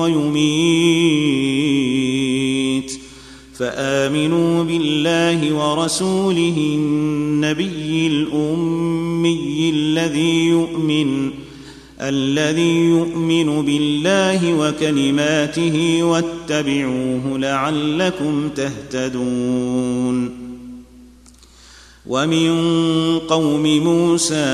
ويميت فآمنوا بالله ورسوله النبي الأمي الذي يؤمن الذي يؤمن بالله وكلماته واتبعوه لعلكم تهتدون ومن قوم موسى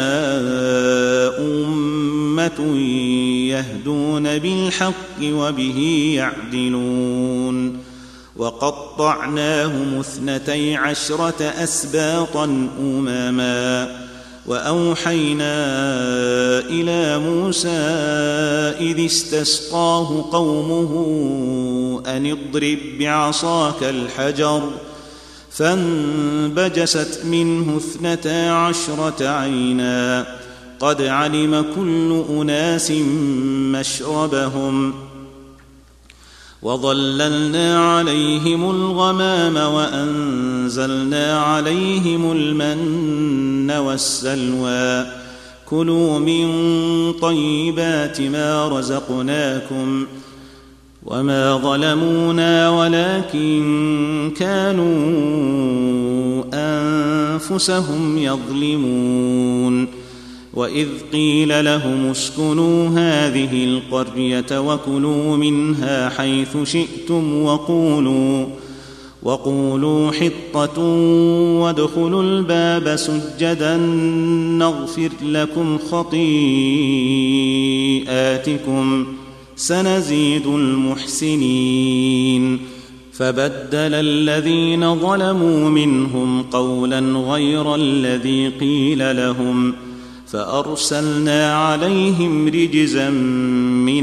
أمة يهدون بالحق وبه يعدلون وقطعناهم اثنتي عشرة أسباطا أمما وأوحينا إلى موسى إذ استسقاه قومه أن اضرب بعصاك الحجر فانبجست منه اثنتا عشرة عينا قد علم كل أناس مشربهم وظللنا عليهم الغمام وأنزلنا عليهم المن والسلوى كلوا من طيبات ما رزقناكم وما ظلمونا ولكن كانوا أنفسهم يظلمون وإذ قيل لهم اسكنوا هذه القرية وكلوا منها حيث شئتم وقولوا وقولوا حطة وادخلوا الباب سجدا نغفر لكم خطيئاتكم سنزيد المحسنين فبدل الذين ظلموا منهم قولا غير الذي قيل لهم فأرسلنا عليهم رجزا من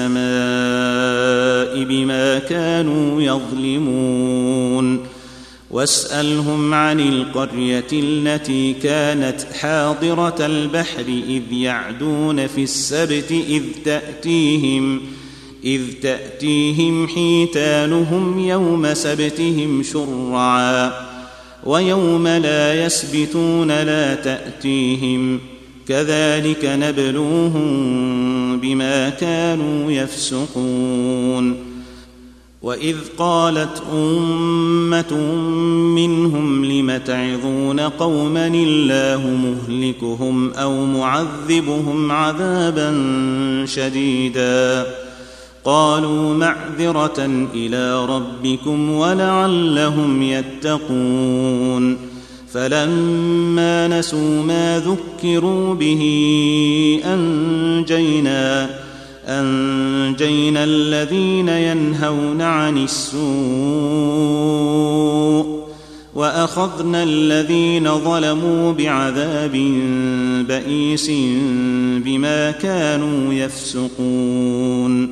السماء بما كانوا يظلمون واسألهم عن القرية التي كانت حاضرة البحر إذ يعدون في السبت إذ تأتيهم إذ تأتيهم حيتانهم يوم سبتهم شرعا ويوم لا يسبتون لا تأتيهم كذلك نبلوهم بما كانوا يفسقون وإذ قالت أمة منهم لم تعظون قوما الله مهلكهم أو معذبهم عذابا شديدا قالوا معذرة إلى ربكم ولعلهم يتقون فلما نسوا ما ذكروا به أنجينا أنجينا الذين ينهون عن السوء وأخذنا الذين ظلموا بعذاب بئيس بما كانوا يفسقون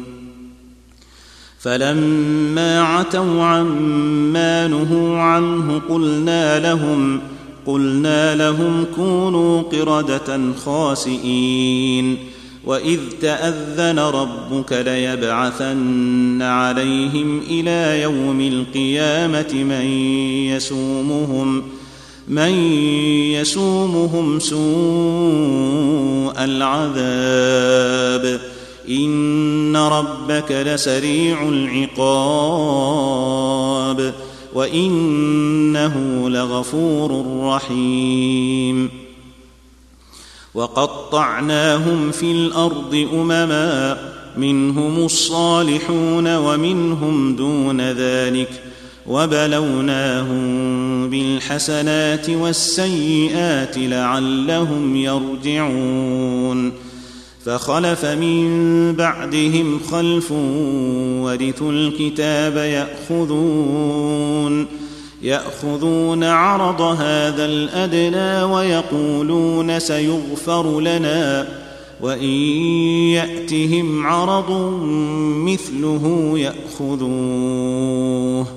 فلما عتوا عما نهوا عنه قلنا لهم قلنا لهم كونوا قردة خاسئين وإذ تأذن ربك ليبعثن عليهم إلى يوم القيامة من يسومهم من يسومهم سوء العذاب إن ربك لسريع العقاب وإنه لغفور رحيم وقطعناهم في الأرض أمما منهم الصالحون ومنهم دون ذلك وبلوناهم بالحسنات والسيئات لعلهم يرجعون فخلف من بعدهم خلف ورثوا الكتاب يأخذون يأخذون عرض هذا الأدنى ويقولون سيغفر لنا وإن يأتهم عرض مثله يأخذوه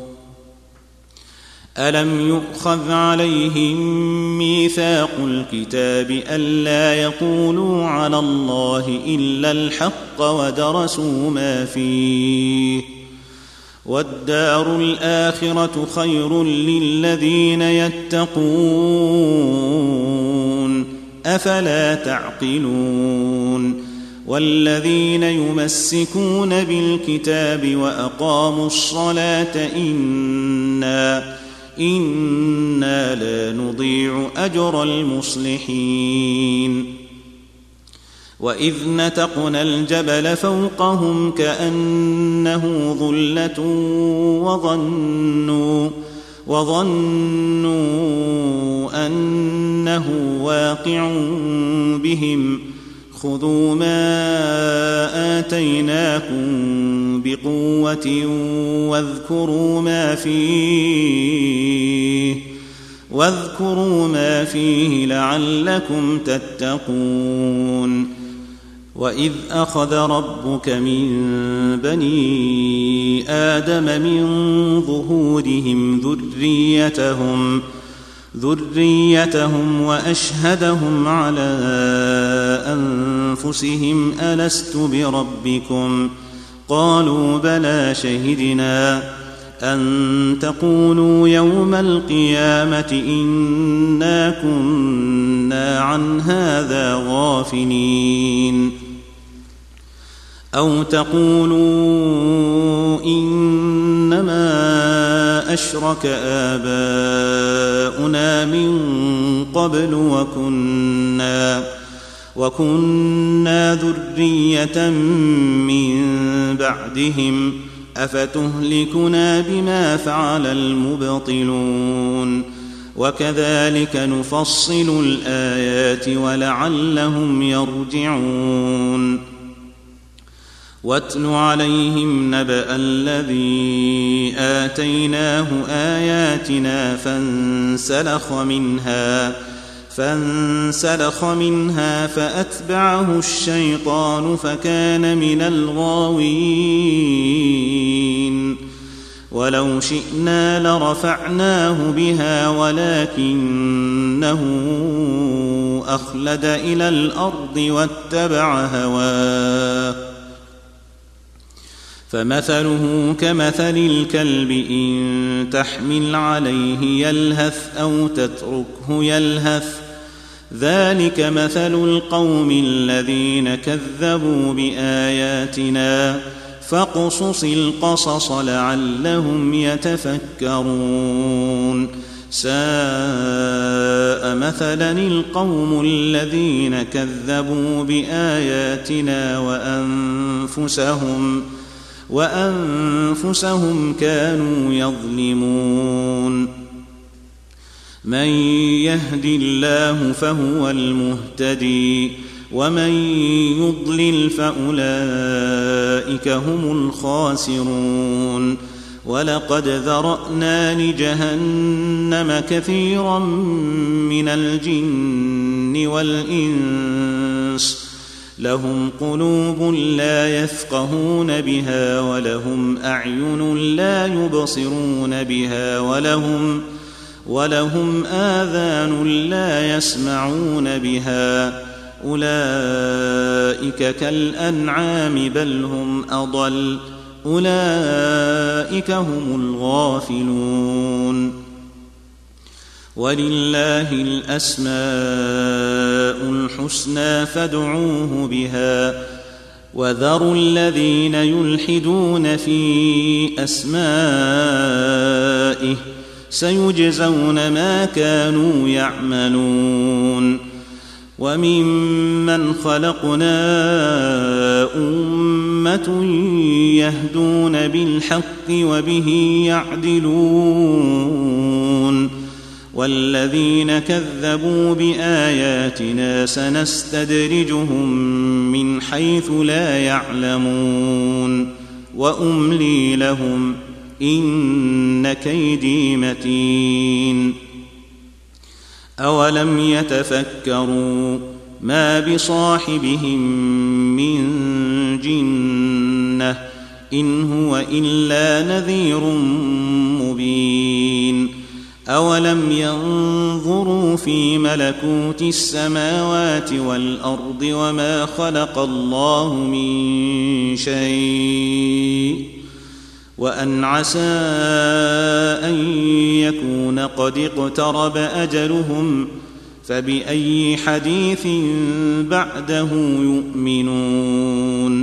ألم يؤخذ عليهم ميثاق الكتاب ألا يقولوا على الله إلا الحق ودرسوا ما فيه والدار الآخرة خير للذين يتقون أفلا تعقلون والذين يمسكون بالكتاب وأقاموا الصلاة إنا إنا لا نضيع أجر المصلحين وإذ نتقنا الجبل فوقهم كأنه ظلة وظنوا وظنوا أنه واقع بهم خذوا ما آتيناكم بقوة واذكروا ما فيه واذكروا ما فيه لعلكم تتقون وإذ أخذ ربك من بني آدم من ظهورهم ذريتهم ذريتهم وأشهدهم على أنفسهم ألست بربكم قالوا بلى شهدنا أن تقولوا يوم القيامة إنا كنا عن هذا غافلين أو تقولوا إنما أشرك آباؤنا من قبل وكنا وكنا ذرية من بعدهم أفتهلكنا بما فعل المبطلون وكذلك نفصل الآيات ولعلهم يرجعون واتل عليهم نبأ الذي آتيناه آياتنا فانسلخ منها فانسلخ منها فأتبعه الشيطان فكان من الغاوين ولو شئنا لرفعناه بها ولكنه أخلد إلى الأرض واتبع هواه فمثله كمثل الكلب إن تحمل عليه يلهث أو تتركه يلهث ذلك مثل القوم الذين كذبوا بآياتنا فاقصص القصص لعلهم يتفكرون ساء مثلا القوم الذين كذبوا بآياتنا وأنفسهم وأنفسهم كانوا يظلمون من يهد الله فهو المهتدي ومن يضلل فأولئك هم الخاسرون ولقد ذرأنا لجهنم كثيرا من الجن والإنس لهم قلوب لا يفقهون بها ولهم أعين لا يبصرون بها ولهم ولهم آذان لا يسمعون بها أولئك كالأنعام بل هم أضل أولئك هم الغافلون ولله الأسماء الحسنى فادعوه بها وذروا الذين يلحدون في أسمائه سيجزون ما كانوا يعملون وممن خلقنا أمة يهدون بالحق وبه يعدلون والذين كذبوا بآياتنا سنستدرجهم من حيث لا يعلمون وأملي لهم إن كيدي متين أولم يتفكروا ما بصاحبهم من جنة إن هو إلا نذير مبين أولم ينظروا في ملكوت السماوات والأرض وما خلق الله من شيء وأن عسى أن يكون قد اقترب أجلهم فبأي حديث بعده يؤمنون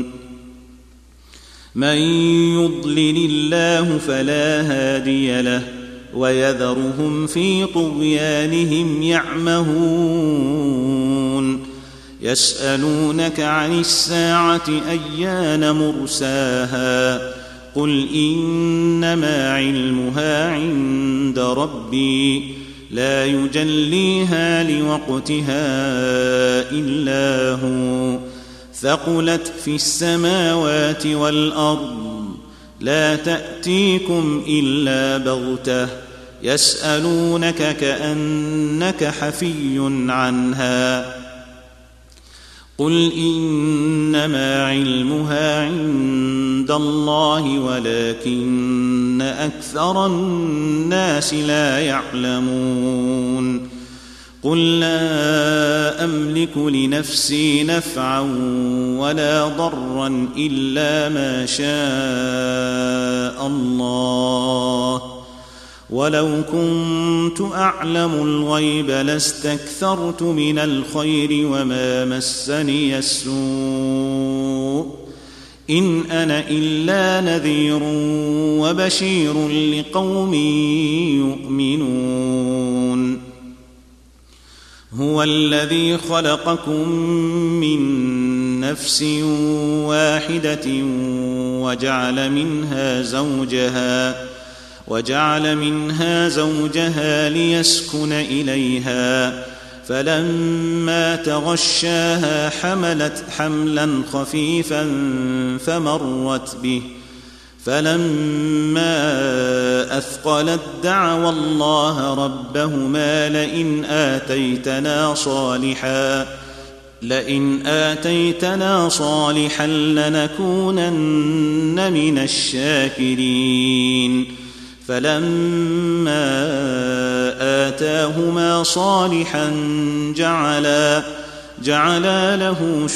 من يضلل الله فلا هادي له ويذرهم في طغيانهم يعمهون يسألونك عن الساعة أيان مرساها قل إنما علمها عند ربي لا يجليها لوقتها إلا هو ثقلت في السماوات والأرض لا تأتيكم إلا بغتة يسألونك كأنك حفي عنها قل إنما علمها عند الله ولكن أكثر الناس لا يعلمون قل لا أملك لنفسي نفعا ولا ضرا إلا ما شاء الله ولو كنت أعلم الغيب لاستكثرت من الخير وما مسني السوء إن أنا إلا نذير وبشير لقوم يؤمنون هو الذي خلقكم من نفس واحدة وجعل منها زوجها وجعل منها زوجها ليسكن إليها فلما تغشاها حملت حملا خفيفا فمرت به فلما أثقلت دعوا الله ربهما لئن آتيتنا صالحا لئن آتيتنا صالحا لنكونن من الشاكرين فلما آتاهما صالحا جعلا جعلا له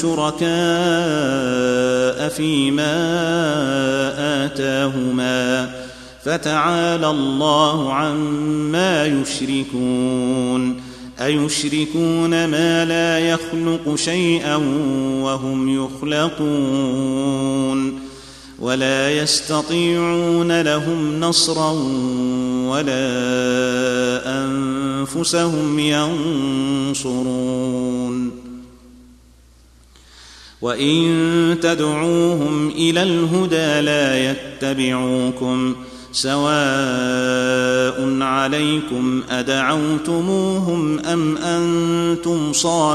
شركاء فيما آتاهما فتعالى الله عما يشركون أيشركون ما لا يخلق شيئا وهم يخلقون ولا يستطيعون لهم نصرا ولا أنفسهم ينصرون وإن تدعوهم إلى الهدى لا يتبعوكم سواء عليكم أدعوتموهم أم أنتم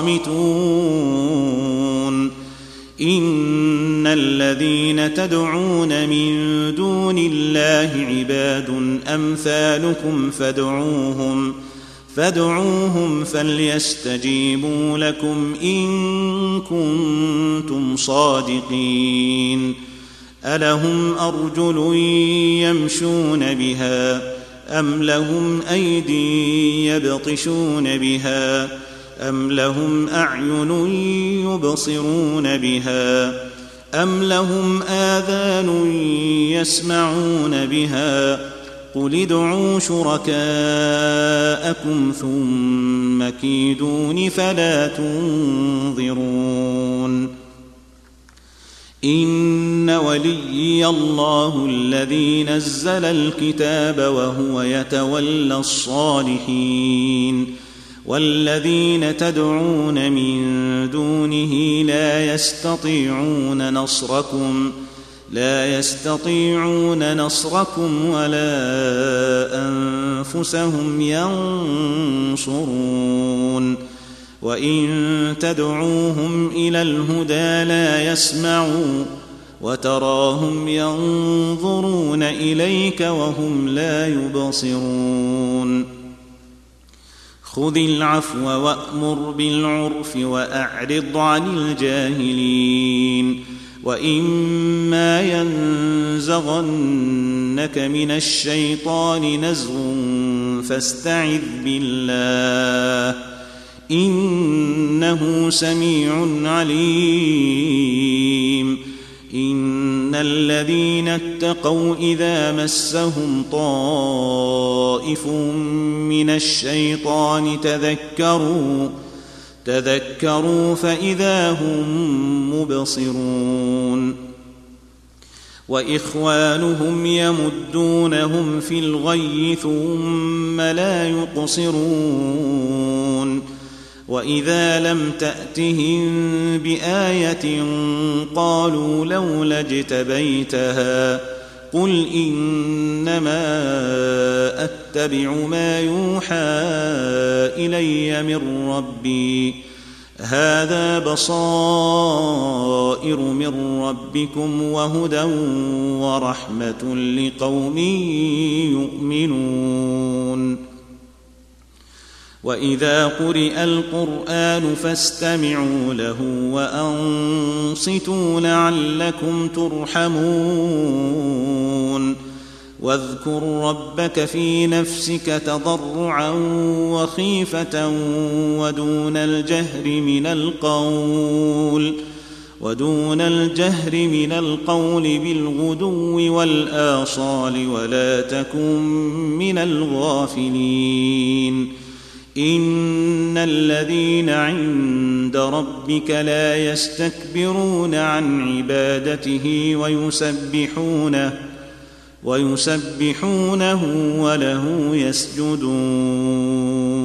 صامتون إن الذين تدعون من دون الله عباد أمثالكم فادعوهم فادعوهم فليستجيبوا لكم إن كنتم صادقين ألهم أرجل يمشون بها أم لهم أيدي يبطشون بها أم لهم أعين يبصرون بها أم لهم آذان يسمعون بها قل ادعوا شركاءكم ثم كيدون فلا تنظرون إن وليي الله الذي نزل الكتاب وهو يتولى الصالحين والذين تدعون من دونه لا يستطيعون نصركم لا يستطيعون نصركم ولا أنفسهم ينصرون وإن تدعوهم إلى الهدى لا يسمعوا وتراهم ينظرون إليك وهم لا يبصرون خذ العفو وأمر بالعرف وأعرض عن الجاهلين وإما ينزغنك من الشيطان نزغ فاستعذ بالله إنه سميع عليم إن الذين اتقوا إذا مسهم طائف من الشيطان تذكروا تذكروا فإذا هم مبصرون وإخوانهم يمدونهم في الغي ثم لا يقصرون وإذا لم تأتهم بآية قالوا لولا اجتبيتها قل إنما أتبع ما يوحى إلي من ربي هذا بصائر من ربكم وهدى ورحمة لقوم يؤمنون وإذا قرئ القرآن فاستمعوا له وأنصتوا لعلكم ترحمون واذكر ربك في نفسك تضرعا وخيفة ودون الجهر من القول ودون الجهر من القول بالغدو والآصال ولا تكن من الغافلين إن الذين عند ربك لا يستكبرون عن عبادته ويسبحونه ويسبحونه وله يسجدون